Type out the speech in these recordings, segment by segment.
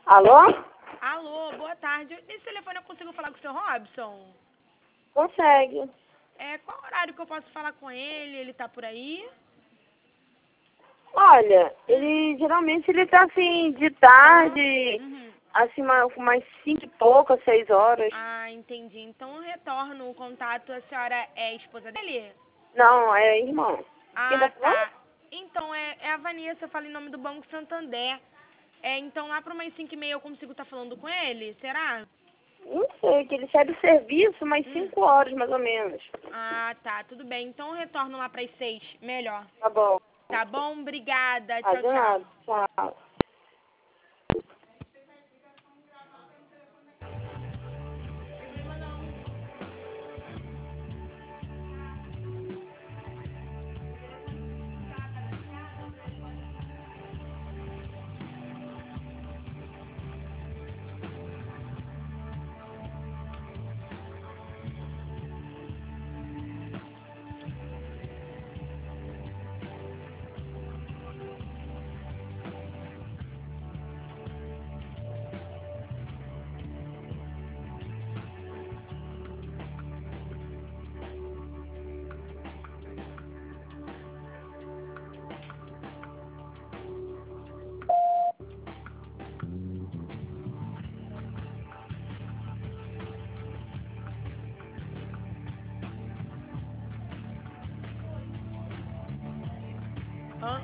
Alô? Alô, boa tarde. Nesse telefone eu consigo falar com o seu Robson? Consegue. Qual horário que eu posso falar com ele? Ele tá por aí? Olha, geralmente ele tá assim, de tarde, Uhum. assim, umas 5 e pouco, 6 horas. Ah, entendi. Então eu retorno o contato. A senhora é a esposa dele? Não, é irmão. Quem tá Ah, falando? tá. Então, é a Vanessa, fala em nome do Banco Santander. Então lá para umas 5h30 eu consigo estar falando com ele? Será? Não sei, que ele sai do serviço umas Hum. 5 horas, mais ou menos. Ah, tá. Tudo bem. Então eu retorno lá para as 6. Melhor. Tá bom. Tá bom? Obrigada. Ah, Tchau, de tchau. nada. Tchau. Hã?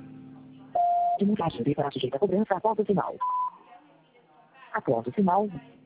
De mensagem para sujeita a cobrança após o sinal. Após o sinal,